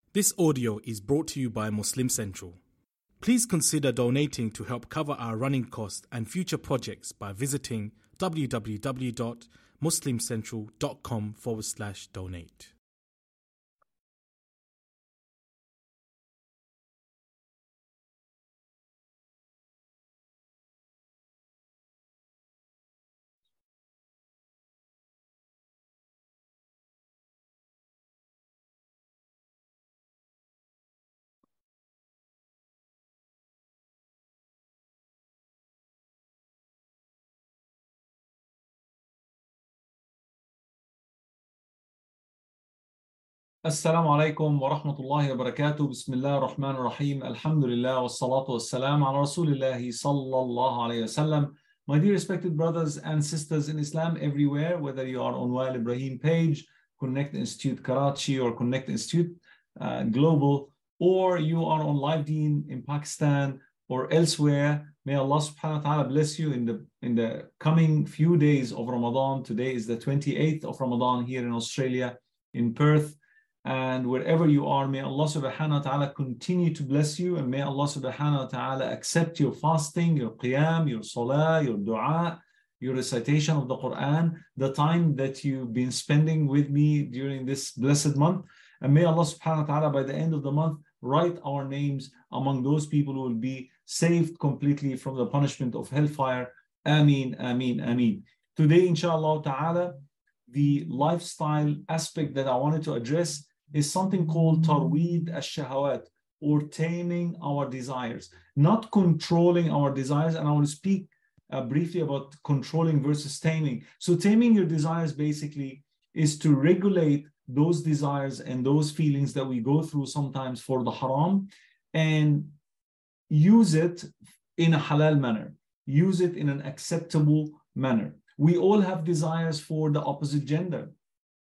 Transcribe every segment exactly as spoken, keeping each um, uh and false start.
This audio is brought to you by Muslim Central. Please consider donating to help cover our running costs and future projects by visiting www.muslimcentral.com forward slash donate. السلام عليكم ورحمة الله وبركاته. بسم الله الرحمن الرحيم. الحمد لله والصلاة والسلام على رسول الله صلى الله عليه وسلم. My dear respected brothers and sisters in Islam everywhere, whether you are on Wael Ibrahim page, Connect Institute Karachi or Connect Institute uh, Global, or you are on Live Deen in Pakistan or elsewhere, may Allah subhanahu wa ta'ala bless you in the in the coming few days of Ramadan. Today is the twenty-eighth of Ramadan here in Australia, in Perth. And wherever you are, may Allah subhanahu wa ta'ala continue to bless you, and may Allah subhanahu wa ta'ala accept your fasting, your qiyam, your salah, your dua, your recitation of the Quran, the time that you've been spending with me during this blessed month. And may Allah subhanahu wa ta'ala by the end of the month write our names among those people who will be saved completely from the punishment of hellfire. Ameen, ameen, ameen. Today, inshallah ta'ala, the lifestyle aspect that I wanted to address is something called tarweed ash-shahawat, or taming our desires, not controlling our desires. And I want to speak uh, briefly about controlling versus taming. So taming your desires basically is to regulate those desires and those feelings that we go through sometimes for the haram, and use it in a halal manner, use it in an acceptable manner. We all have desires for the opposite gender.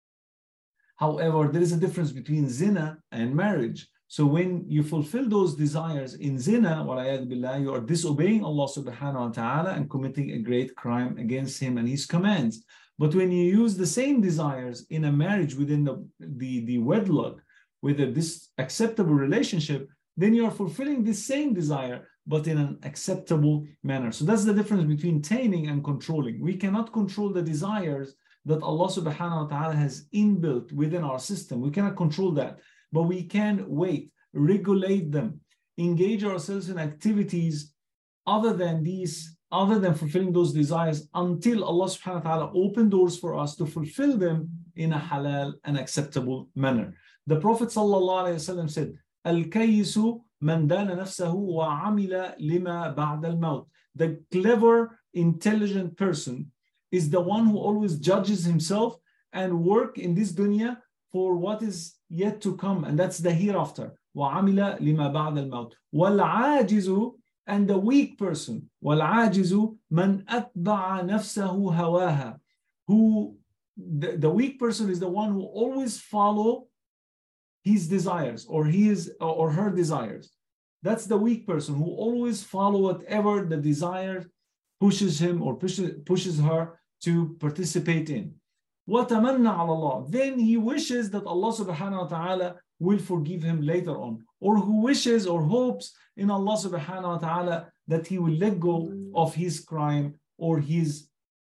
However, there is a difference between zina and marriage. So when you fulfill those desires in zina, billah, you are disobeying Allah subhanahu wa ta'ala and committing a great crime against Him and His commands. But when you use the same desires in a marriage within the, the, the wedlock, with a this acceptable relationship, then you are fulfilling this same desire, but in an acceptable manner. So that's the difference between taming and controlling. We cannot control the desires that Allah subhanahu wa ta'ala has inbuilt within our system. We cannot control that, but we can wait, regulate them, engage ourselves in activities other than these, other than fulfilling those desires, until Allah subhanahu wa ta'ala open doors for us to fulfill them in a halal and acceptable manner. The Prophet sallallahu alayhi wa sallam said, Al-kayyisu man dana nafsahu wa amila lima ba'da al-maut. The clever, intelligent person is the one who always judges himself and work in this dunya for what is yet to come, and that's the hereafter. وَعَمِلَ لِمَا بَعْدَ الْمَوْتِ وَالْعَاجِزُ, and the weak person, وَالْعَاجِزُ مَنْ أَتْبَعَ نَفْسَهُ هَوَاهَا, who the, the weak person is the one who always follow his desires or his or her desires. That's the weak person, who always follow whatever the desire pushes him or pushes, pushes her to participate in. وَتَمَنَّ عَلَى اللَّهِ, then he wishes that Allah subhanahu wa ta'ala will forgive him later on, or who wishes or hopes in Allah subhanahu wa ta'ala that he will let go of his crime or his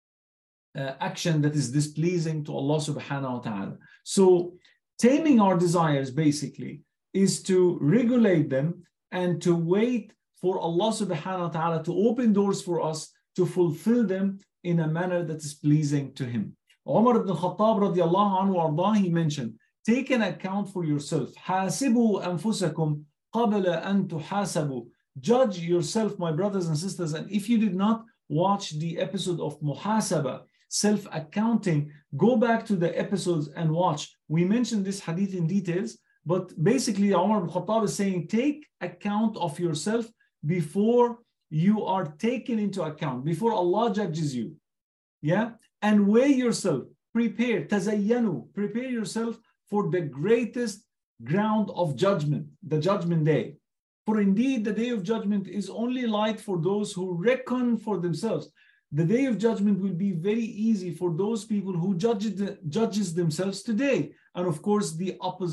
uh, action that is displeasing to Allah subhanahu wa ta'ala. So taming our desires basically is to regulate them and to wait for Allah subhanahu wa ta'ala to open doors for us to fulfill them in a manner that is pleasing to Him. Umar ibn Khattab radiallahu anhu ardah, he mentioned, take an account for yourself. حَاسِبُوا أَنفُسَكُمْ قَبْلَ أَن تُحَاسَبُوا. Judge yourself, my brothers and sisters. And if you did not watch the episode of Muhasaba, self-accounting, go back to the episodes and watch. We mentioned this hadith in details, but basically Umar ibn Khattab is saying, take account of yourself before you are taken into account, before Allah judges you. Yeah? And weigh yourself, prepare, tazayyanu, prepare yourself for the greatest ground of judgment, the judgment day. For indeed, the day of judgment is only light for those who reckon for themselves. The day of judgment will be very easy for those people who judge, judges themselves today. And of course, the opposite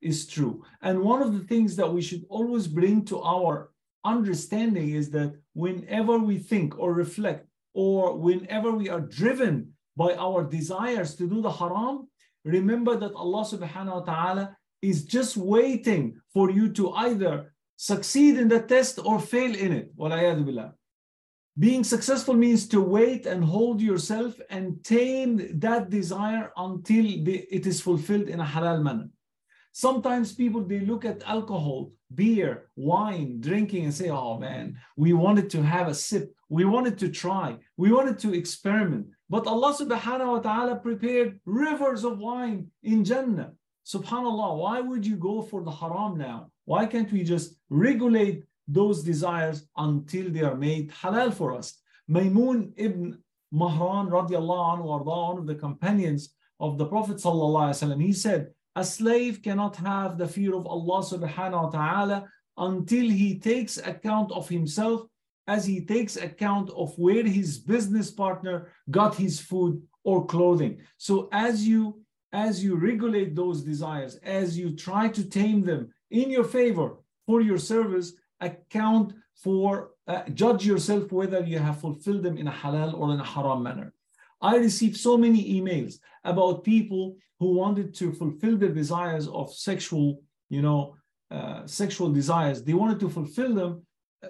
is true. And one of the things that we should always bring to our understanding is that whenever we think or reflect, or whenever we are driven by our desires to do the haram, remember that Allah subhanahu wa ta'ala is just waiting for you to either succeed in the test or fail in it. Walayadu billah. Being successful means to wait and hold yourself and tame that desire until the, it is fulfilled in a halal manner. Sometimes people, they look at alcohol, beer, wine, drinking and say, oh man, we wanted to have a sip. We wanted to try. We wanted to experiment. But Allah subhanahu wa ta'ala prepared rivers of wine in Jannah. Subhanallah, why would you go for the haram now? Why can't we just regulate those desires until they are made halal for us? Maymun ibn Mahran radiallahu anhu, one of the companions of the Prophet sallallahu alaihi wasallam, he said, a slave cannot have the fear of Allah subhanahu wa ta'ala until he takes account of himself as he takes account of where his business partner got his food or clothing. So as you as you regulate those desires, as you try to tame them in your favor for your service, account for, uh, judge yourself whether you have fulfilled them in a halal or in a haram manner. I received so many emails about people who wanted to fulfill their desires of sexual, you know, uh, sexual desires. They wanted to fulfill them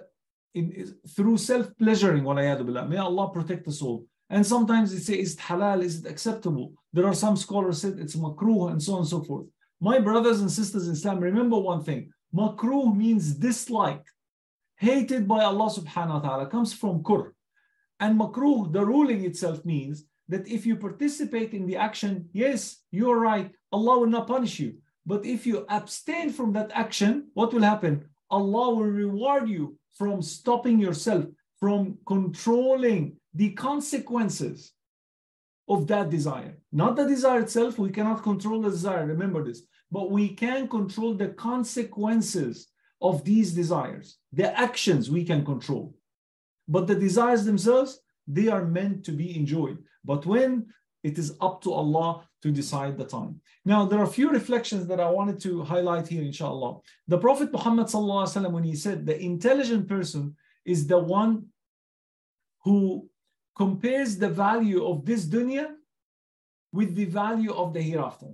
in, in, through self-pleasuring. May Allah protect us all. And sometimes they say, is it halal? Is it acceptable? There are some scholars said it's makruh and so on and so forth. My brothers and sisters in Islam, remember one thing. Makruh means disliked, hated by Allah subhanahu wa ta'ala, comes from kur. And makruh, the ruling itself means that if you participate in the action, yes, you're right, Allah will not punish you. But if you abstain from that action, what will happen? Allah will reward you from stopping yourself, from controlling the consequences of that desire. Not the desire itself, we cannot control the desire, remember this. But we can control the consequences of these desires. The actions we can control. But the desires themselves, they are meant to be enjoyed. But when it is up to Allah to decide the time. Now, there are a few reflections that I wanted to highlight here, inshallah. The Prophet Muhammad sallallahu alaihi wasallam, when he said the intelligent person is the one who compares the value of this dunya with the value of the hereafter.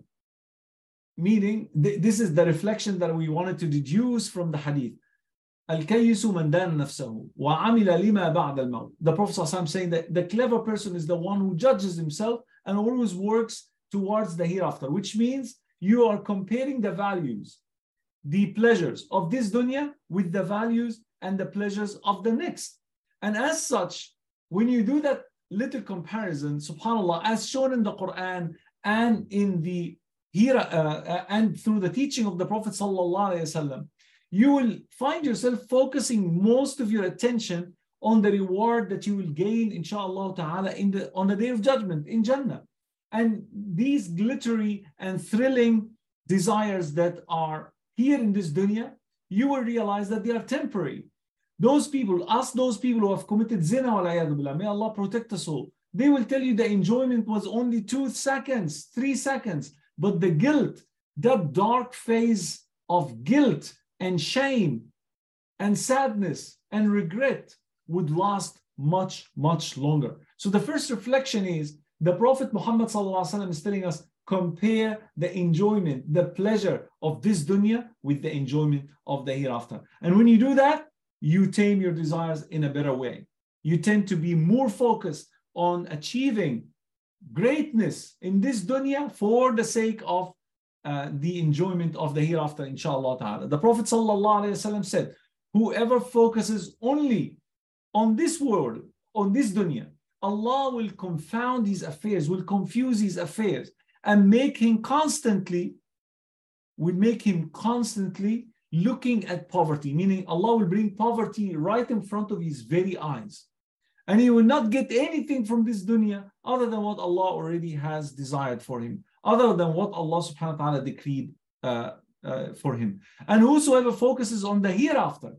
Meaning, th- this is the reflection that we wanted to deduce from the hadith. Al-kayyisu man dana nafsahu wa amila lima ba'da al-maut. The Prophet ﷺ saying that the clever person is the one who judges himself and always works towards the hereafter, which means you are comparing the values, the pleasures of this dunya with the values and the pleasures of the next. And as such, when you do that little comparison, subhanAllah, as shown in the Quran and in the here uh, and through the teaching of the Prophet sallallahu alaihi wasallam, you will find yourself focusing most of your attention on the reward that you will gain, inshallah ta'ala, in the on the day of judgment in Jannah. And these glittery and thrilling desires that are here in this dunya, you will realize that they are temporary. Those people, ask those people who have committed zina, may Allah protect us all. They will tell you the enjoyment was only two seconds, three seconds. But the guilt, that dark phase of guilt and shame and sadness and regret would last much, much longer. So the first reflection is, the Prophet Muhammad sallallahu alaihi wasallam is telling us, compare the enjoyment, the pleasure of this dunya with the enjoyment of the hereafter. And when you do that, you tame your desires in a better way. You tend to be more focused on achieving greatness in this dunya for the sake of uh, the enjoyment of the hereafter, inshallah ta'ala. The Prophet sallallahu alaihi wasallam said, whoever focuses only on this world, on this dunya, Allah will confound his affairs, will confuse his affairs, and make him constantly, will make him constantly looking at poverty, meaning Allah will bring poverty right in front of his very eyes. And he will not get anything from this dunya other than what Allah already has desired for him, other than what Allah subhanahu wa ta'ala decreed uh, uh, for him. And whosoever focuses on the hereafter,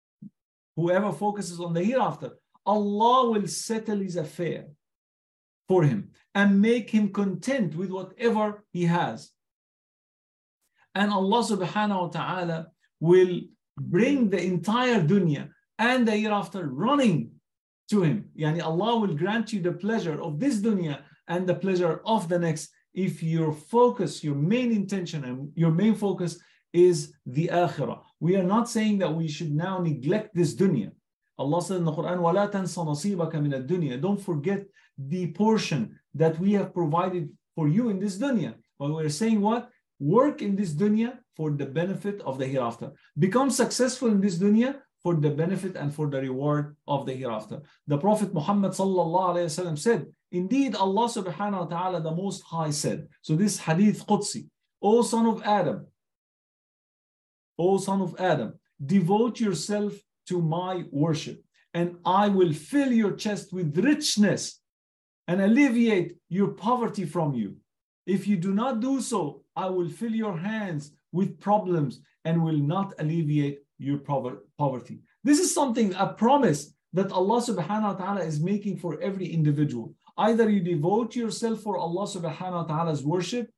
whoever focuses on the hereafter, Allah will settle his affair for him and make him content with whatever he has. and Allah subhanahu wa ta'ala will bring the entire dunya and the hereafter running to him. Yani Allah will grant you the pleasure of this dunya and the pleasure of the next if your focus, your main intention and your main focus is the akhirah. We are not saying that we should now neglect this dunya. Allah said in the Quran, وَلَا تَنْسَ نَصِيبَكَ مِنَ الدُّنْيَا. Don't forget the portion that we have provided for you in this dunya. But we're saying what? Work in this dunya for the benefit of the hereafter. Become successful in this dunya for the benefit and for the reward of the hereafter. The Prophet Muhammad sallallahu alayhi wa sallam said, indeed Allah subhanahu wa ta'ala the Most High said, so this hadith Qudsi, O son of Adam, O son of Adam, devote yourself to my worship, and I will fill your chest with richness and alleviate your poverty from you. If you do not do so, I will fill your hands with problems and will not alleviate your poverty. This is something, a promise that Allah subhanahu wa ta'ala is making for every individual. Either you devote yourself for Allah subhanahu wa ta'ala's worship,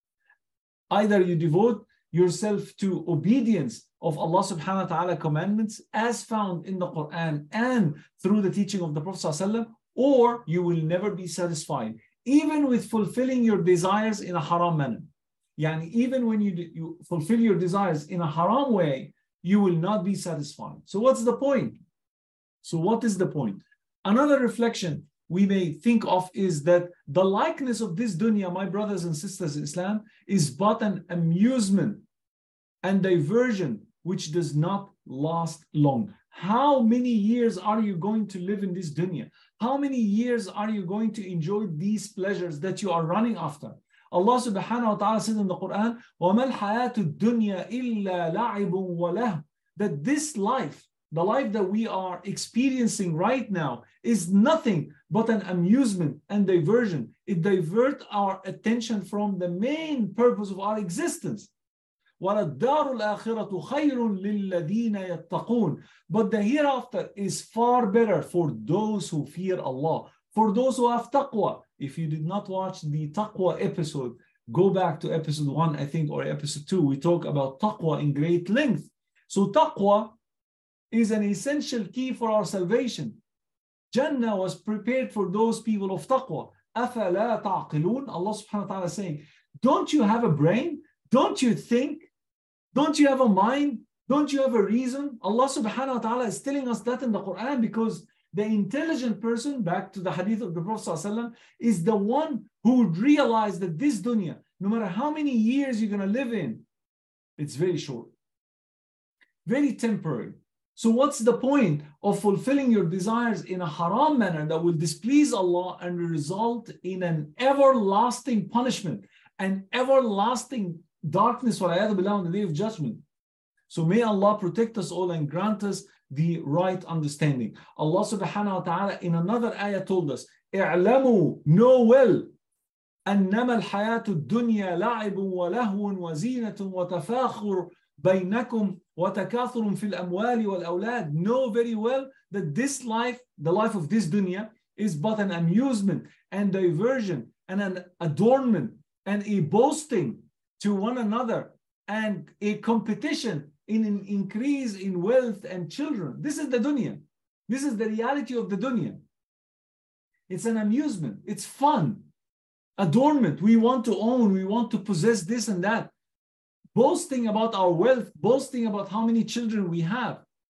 either you devote yourself to obedience of Allah subhanahu wa ta'ala commandments as found in the Quran and through the teaching of the Prophet sallallahu alaihi wasallam, or you will never be satisfied, even with fulfilling your desires in a haram manner. Yani even when you, you fulfill your desires in a haram way, you will not be satisfied. So what's the point? So what is the point? Another reflection we may think of is that the likeness of this dunya, my brothers and sisters in Islam, is but an amusement and diversion which does not last long. How many years are you going to live in this dunya? How many years are you going to enjoy these pleasures that you are running after? Allah subhanahu wa ta'ala said in the Quran, وَمَا الْحَيَاةُ الدُّنْيَا إِلَّا لَعِبٌ وَلَهْوٌ, that this life, the life that we are experiencing right now, is nothing but an amusement and diversion. It diverts our attention from the main purpose of our existence. وَلَلدَّارُ الْآخِرَةُ خَيْرٌ لِلَّذِينَ يَتَّقُونَ. But the hereafter is far better for those who fear Allah, for those who have taqwa. If you did not watch the taqwa episode, go back to episode one, I think, or episode two. We talk about taqwa in great length. So taqwa is an essential key for our salvation. Jannah was prepared for those people of taqwa. أَفَلَا تَعْقِلُونَ. Allah subhanahu wa ta'ala is saying, don't you have a brain? Don't you think? Don't you have a mind? Don't you have a reason? Allah subhanahu wa ta'ala is telling us that in the Quran, because the intelligent person, back to the hadith of the Prophet ﷺ, is the one who would realize that this dunya, no matter how many years you're going to live in, it's very short, very temporary. So what's the point of fulfilling your desires in a haram manner that will displease Allah and result in an everlasting punishment, an everlasting darkness on the day of judgment? So may Allah protect us all and grant us the right understanding. Allah subhanahu wa ta'ala in another ayah told us, اعلموا, know well, أنما الحياة الدنيا لعب ولهو وزينة وتفاخر بينكم وتكاثر في الأموال والأولاد. Know very well that this life, the life of this dunya, is but an amusement and diversion and an adornment and a boasting to one another and a competition in an increase in wealth and children. This is the dunya. This is the reality of the dunya. It's an amusement. It's fun. Adornment. We want to own. We want to possess this and that. Boasting about our wealth. Boasting about how many children we have.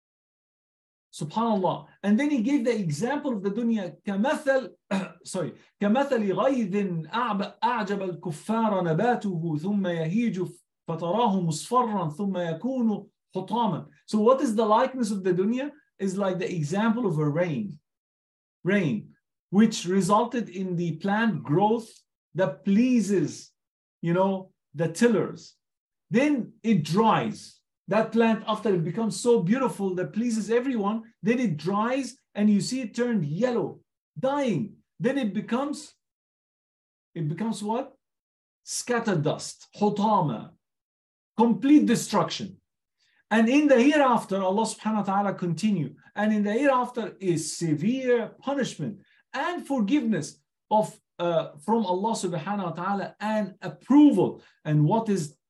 Subhanallah. And then he gave the example of the dunya. كمثل, sorry. كمثل غيظ أعجب الكفار نباته ثم يهيج فَتَرَاهُ مُصْفَرًّا ثُمَّ يَكُونُ حُطَامًا. So what is the likeness of the dunya? Is like the example of a rain. Rain, which resulted in the plant growth that pleases, you know, the tillers. Then it dries. That plant, after it becomes so beautiful that pleases everyone, then it dries and you see it turned yellow, dying. Then it becomes, it becomes what? Scattered dust, hutama. Complete destruction. And in the hereafter, Allah subhanahu wa ta'ala continue. And in the hereafter is severe punishment and forgiveness of uh, from Allah subhanahu wa ta'ala and approval. And what is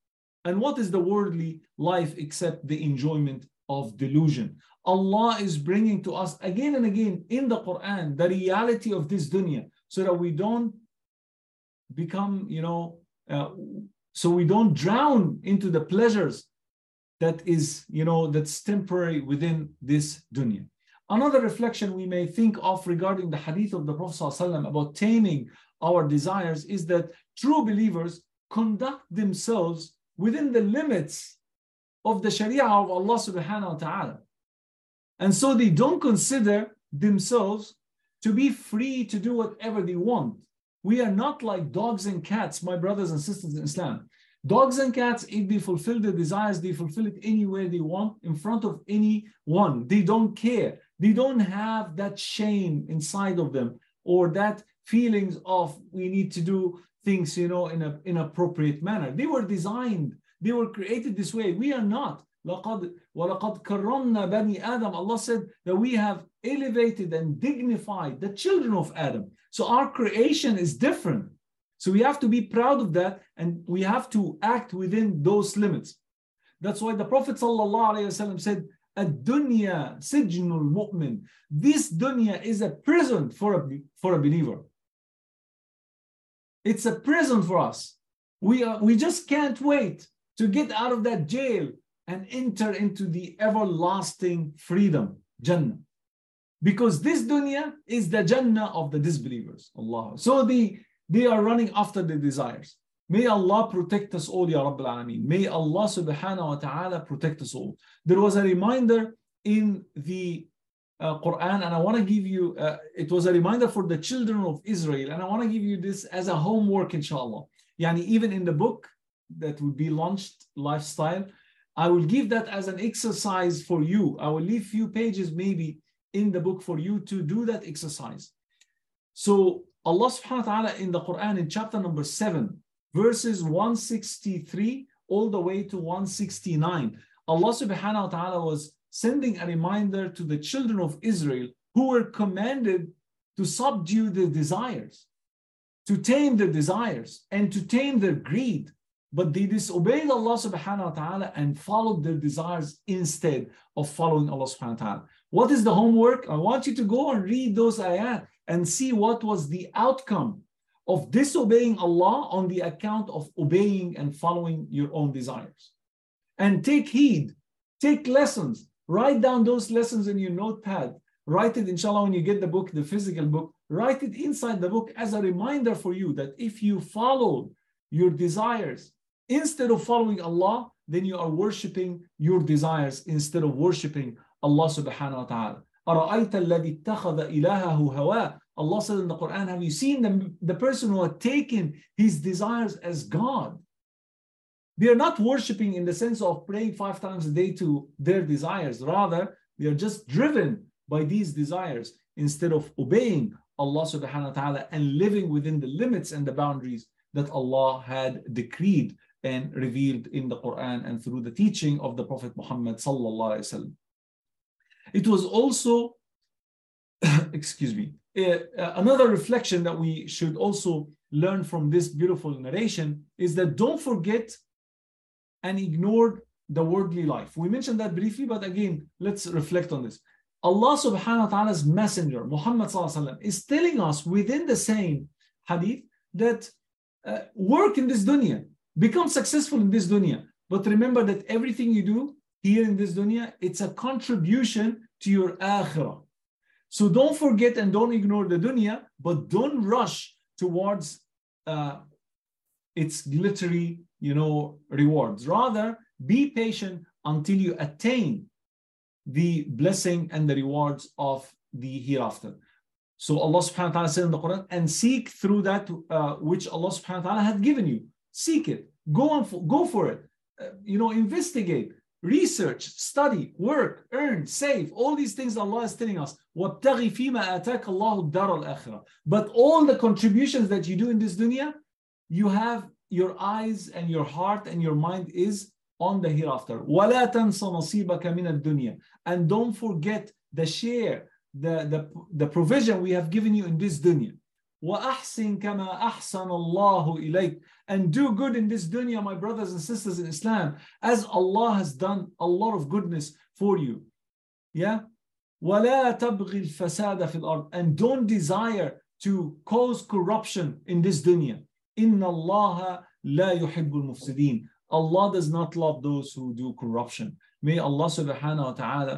And what is the worldly life except the enjoyment of delusion? Allah is bringing to us again and again in the Quran the reality of this dunya, so that we don't become, you know, uh, so we don't drown into the pleasures that is, you know, that's temporary within this dunya. Another reflection we may think of regarding the hadith of the Prophet ﷺ about taming our desires is that true believers conduct themselves within the limits of the Sharia of Allah subhanahu wa ta'ala. And so they don't consider themselves to be free to do whatever they want. We are not like dogs and cats, my brothers and sisters in Islam. Dogs and cats, if they fulfill their desires, they fulfill it anywhere they want, in front of anyone. They don't care. They don't have that shame inside of them, or that feelings of we need to do things, you know, in an inappropriate manner. They were designed, they were created this way. We are not. لَقَدْ وَلَقَدْ كَرَّمْنَا بَنِي آدَمَ. Allah said that we have elevated and dignified the children of Adam. So our creation is different. So we have to be proud of that, and we have to act within those limits. That's why the Prophet ﷺ said, "Ad-dunya sijnul mu'min." This dunya is a prison for a, for a believer. It's a prison for us. We are, we just can't wait to get out of that jail and enter into the everlasting freedom, Jannah. Because this dunya is the Jannah of the disbelievers. Allah. So the They are running after their desires. May Allah protect us all, Ya Rabbil Alameen. May Allah subhanahu wa ta'ala protect us all. There was a reminder in the uh, Quran, and I want to give you, uh, it was a reminder for the children of Israel, and I want to give you this as a homework, inshallah. Yani even in the book that will be launched, Lifestyle, I will give that as an exercise for you. I will leave few pages maybe in the book for you to do that exercise. So Allah subhanahu wa ta'ala in the Quran in chapter number seven, verses one sixty-three all the way to one sixty-nine, Allah subhanahu wa ta'ala was sending a reminder to the children of Israel who were commanded to subdue their desires, to tame their desires, and to tame their greed. But they disobeyed Allah subhanahu wa ta'ala and followed their desires instead of following Allah subhanahu wa ta'ala. What is the homework? I want you to go and read those ayat and see what was the outcome of disobeying Allah on the account of obeying and following your own desires. And take heed, take lessons, write down those lessons in your notepad, write it, inshallah, when you get the book, the physical book, write it inside the book as a reminder for you that if you follow your desires instead of following Allah, then you are worshipping your desires instead of worshipping Allah subhanahu wa ta'ala. أَرَأَيْتَ الَّذِي اتَّخَذَ إِلَهَهُ هَوَاهُ. Allah said in the Quran, have you seen the, the person who had taken his desires as God? They are not worshipping in the sense of praying five times a day to their desires. Rather, they are just driven by these desires instead of obeying Allah subhanahu wa ta'ala and living within the limits and the boundaries that Allah had decreed and revealed in the Quran and through the teaching of the Prophet Muhammad sallallahu alaihi wasallam. It was also, excuse me, uh, another reflection that we should also learn from this beautiful narration is that don't forget and ignore the worldly life. We mentioned that briefly, but again, let's reflect on this. Allah subhanahu wa ta'ala's messenger, Muhammad sallallahu alaihi wasallam, is telling us within the same hadith that uh, work in this dunya, become successful in this dunya. But remember that everything you do here in this dunya, it's a contribution to your akhirah. So don't forget and don't ignore the dunya, but don't rush towards uh, its glittery, you know, rewards. Rather, be patient until you attain the blessing and the rewards of the hereafter. So Allah subhanahu wa ta'ala said in the Quran, and seek through that uh, which Allah subhanahu wa ta'ala had given you. Seek it. Go on, for, go for it. Uh, you know, investigate, research, study, work, earn, save. All these things Allah is telling us. وَابْتَغِ فِيمَا آتَاكَ اللَّهُ الدَّارَ الْآخِرَةِ. But all the contributions that you do in this dunya, you have your eyes and your heart and your mind is on the hereafter. وَلَا تَنْسَ نَصِيبَكَ مِنَ الدُّنْيَا. And don't forget the share, the, the, the provision we have given you in this dunya. وَأَحْسِن كَمَا أَحْسَنَ اللَّهُ إِلَيْكَ. And do good in this dunya, my brothers and sisters in Islam, as Allah has done a lot of goodness for you. Yeah? وَلَا تَبْغِ الْفَسَادَ فِي الْأَرْضِ. And don't desire to cause corruption in this dunya. إِنَّ اللَّهَ لَا يُحِبُّ الْمُفْسِدِينَ. Allah does not love those who do corruption. May Allah subhanahu wa ta'ala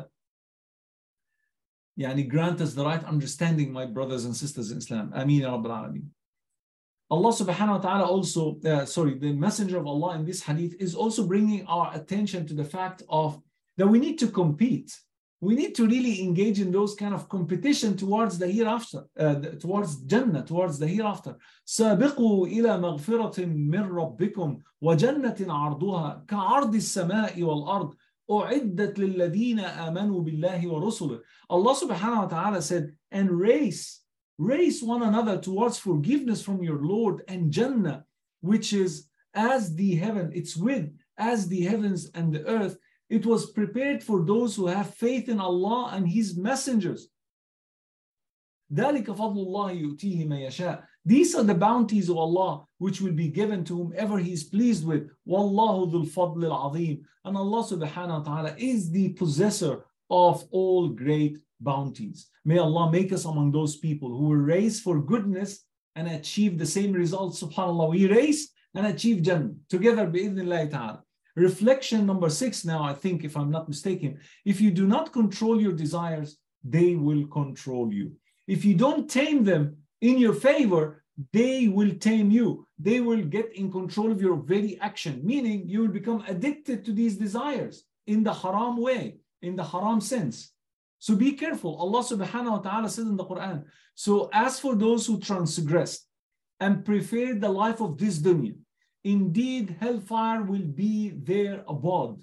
yani grant us the right understanding, my brothers and sisters in Islam. Ameen ya Rabbil Alameen. Allah subhanahu wa ta'ala also, uh, sorry, the Messenger of Allah in this hadith is also bringing our attention to the fact of that we need to compete. We need to really engage in those kind of competition towards the hereafter, uh, towards Jannah, towards the hereafter. سابقوا إلى مغفرة من ربكم وجنة عرضها كعرض السماء والأرض أعدت للذين آمنوا بالله ورسله. Allah subhanahu wa ta'ala said, and race, race one another towards forgiveness from your Lord and Jannah, which is as the heaven, it's with as the heavens and the earth. It was prepared for those who have faith in Allah and His messengers. ذَلِكَ فَضْلُ اللَّهِ يُؤْتِيهِ مَن يَشَاءُ. These are the bounties of Allah which will be given to whomever He is pleased with. وَاللَّهُ ذُو الْفَضْلِ الْعَظِيمِ. And Allah subhanahu wa ta'ala is the possessor of all great bounties. May Allah make us among those people who will race for goodness and achieve the same results. SubhanAllah, we race and achieve Jannah together bi'idhnillahi ta'ala. Reflection number six now, I think, if I'm not mistaken. If you do not control your desires, they will control you. If you don't tame them in your favor, they will tame you. They will get in control of your very action, meaning you will become addicted to these desires in the haram way, in the haram sense. So be careful. Allah subhanahu wa ta'ala said in the Quran, so as for those who transgressed and preferred the life of this dunya, indeed hellfire will be their abode.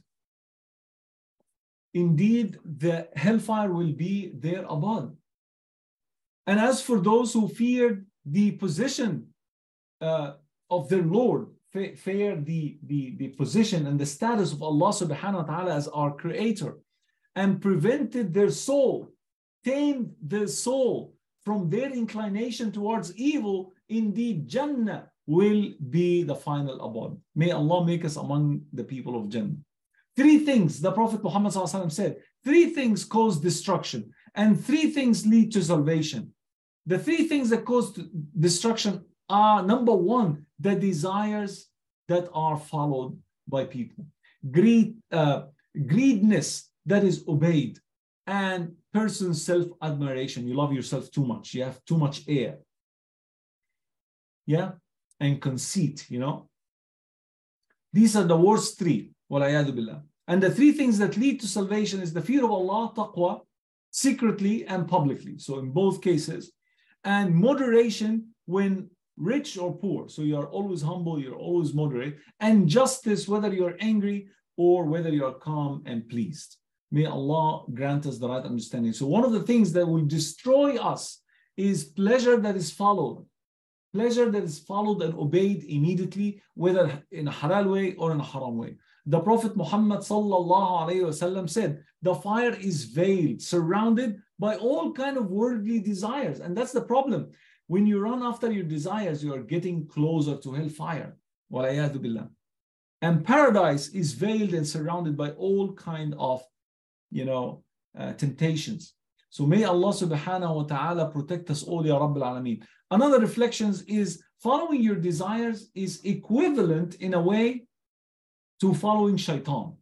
Indeed, the hellfire will be their abode. And as for those who feared the position uh, of their Lord, fear the, the, the position and the status of Allah subhanahu wa ta'ala as our creator, and prevented their soul, tamed their soul from their inclination towards evil, indeed Jannah will be the final abode. May Allah make us among the people of Jannah. Three things the Prophet Muhammad said, three things cause destruction and three things lead to salvation. The three things that cause destruction are, number one, the desires that are followed by people. Greed, uh, greediness that is obeyed, and person's self-admiration. You love yourself too much. You have too much air. Yeah? And conceit, you know. These are the worst three. Walayadu billah. And the three things that lead to salvation is the fear of Allah, taqwa, secretly and publicly. So in both cases. And moderation when rich or poor. So you are always humble, you're always moderate. And justice, whether you're angry or whether you're calm and pleased. May Allah grant us the right understanding. So one of the things that will destroy us is pleasure that is followed. Pleasure that is followed and obeyed immediately, whether in a halal way or in a haram way. The Prophet Muhammad sallallahu alayhi wasallam said, the fire is veiled, surrounded by all kind of worldly desires. And that's the problem. When you run after your desires, you are getting closer to hellfire. Walayadu billah. And paradise is veiled and surrounded by all kind of, you know, uh, temptations. So may Allah subhanahu wa ta'ala protect us all, ya Rabbil Alameen. Another reflections is following your desires is equivalent in a way to following shaitan.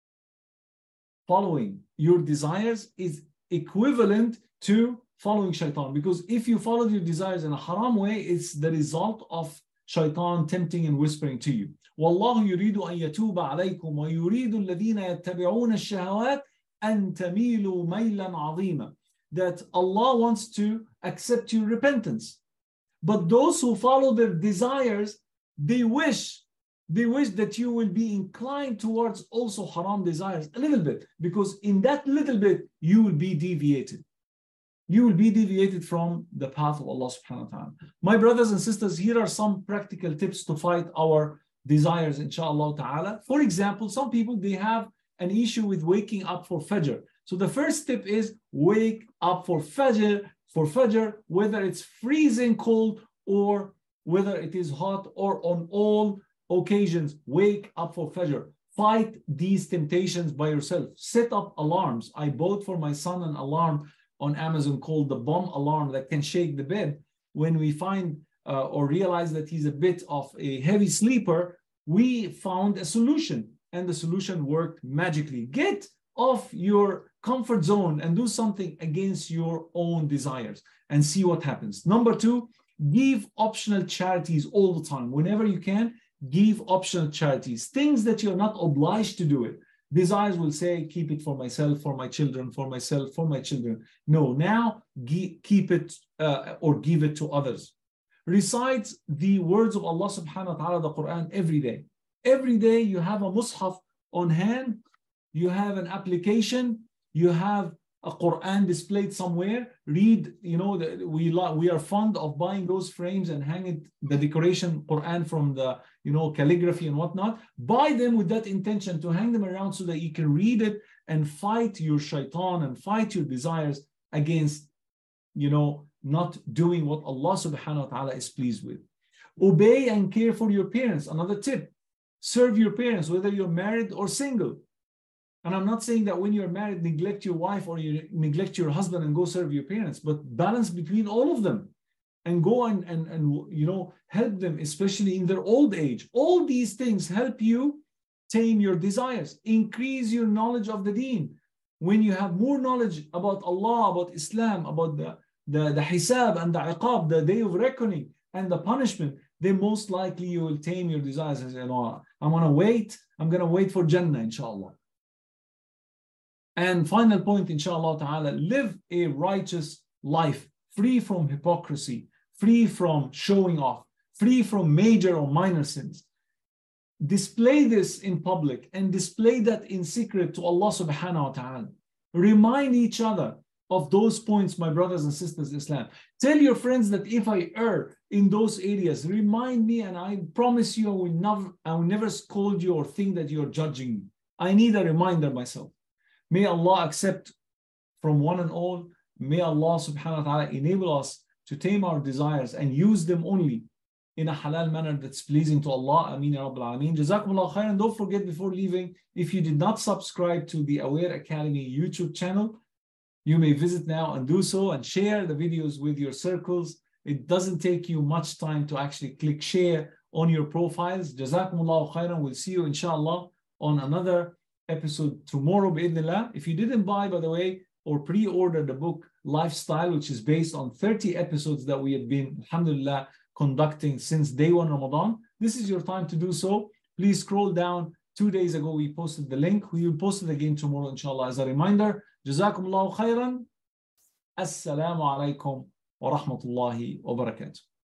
Following your desires is equivalent to following shaitan, because if you follow your desires in a haram way, it's the result of shaitan tempting and whispering to you. وَاللَّهُ يُرِيدُ أَن يَتُوبَ عَلَيْكُمْ وَيُرِيدُ الَّذِينَ يَتَّبِعُونَ الشَّهَوَاتِ أَن تَمِيلُوا مَيْلًا عَظِيمًا. That Allah wants to accept your repentance. But those who follow their desires, they wish, they wish that you will be inclined towards also haram desires a little bit, because in that little bit, you will be deviated. You will be deviated from the path of Allah subhanahu wa ta'ala. My brothers and sisters, here are some practical tips to fight our desires, inshallah ta'ala. For example, some people, they have an issue with waking up for Fajr. So the first tip is wake up for Fajr, for Fajr, whether it's freezing cold or whether it is hot or on all occasions, wake up for Fajr. Fight these temptations by yourself. Set up alarms. I bought for my son an alarm on Amazon called the bomb alarm that can shake the bed. When we find uh, or realize that he's a bit of a heavy sleeper, we found a solution, and the solution worked magically. Get off your comfort zone and do something against your own desires and see what happens. Number two, give optional charities all the time. Whenever you can, give optional charities, things that you're not obliged to do it. Desires will say, keep it for myself, for my children, for myself, for my children. No, now keep it uh, or give it to others. Recite the words of Allah subhanahu wa ta'ala, the Quran, every day. Every day you have a mushaf on hand, you have an application, you have a Quran displayed somewhere. Read, you know, the, we we are fond of buying those frames and hanging the decoration Quran from the, you know, calligraphy and whatnot. Buy them with that intention to hang them around so that you can read it and fight your shaitan and fight your desires against, you know, not doing what Allah subhanahu wa ta'ala is pleased with. Obey and care for your parents. Another tip. Serve your parents, whether you're married or single. And I'm not saying that when you're married, neglect your wife or you neglect your husband and go serve your parents, but balance between all of them and go and, and, and you know, help them, especially in their old age. All these things help you tame your desires, increase your knowledge of the deen. When you have more knowledge about Allah, about Islam, about the, the, the hisab and the iqab, the day of reckoning and the punishment, then most likely you will tame your desires and say, no, I'm going to wait. I'm going to wait for Jannah, inshallah. And final point, inshallah ta'ala, live a righteous life, free from hypocrisy, free from showing off, free from major or minor sins. Display this in public and display that in secret to Allah subhanahu wa ta'ala. Remind each other of those points, my brothers and sisters in Islam. Tell your friends that if I err in those areas, remind me, and I promise you I will never, I will never scold you or think that you're judging me. I need a reminder myself. May Allah accept from one and all. May Allah subhanahu wa ta'ala enable us to tame our desires and use them only in a halal manner that's pleasing to Allah. Ameen ya Rabbil Alameen. Jazakumullah khairan. Don't forget, before leaving, if you did not subscribe to the Aware Academy YouTube channel, you may visit now and do so, and share the videos with your circles. It doesn't take you much time to actually click share on your profiles. Jazakumullah khairan. We'll see you inshallah on another episode tomorrow, bi'idhnillah. If you didn't buy, by the way, or pre-order the book Lifestyle, which is based on thirty episodes that we have been, alhamdulillah, conducting since day one Ramadan, this is your time to do so. Please scroll down. Two days ago, we posted the link. We will post it again tomorrow, inshallah, as a reminder. Jazakumullahu khairan. Assalamu alaikum wa rahmatullahi wa barakatuh.